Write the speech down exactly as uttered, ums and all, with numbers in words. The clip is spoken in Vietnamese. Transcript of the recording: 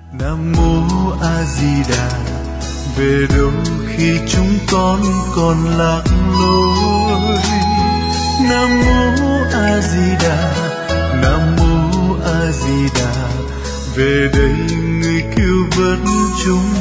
Nam mô A Di Đà. Về đâu khi chúng con còn lạc lối? Nam mô A Di Đà. Nam mô A Di Đà. Về đây người cứu vớt chúng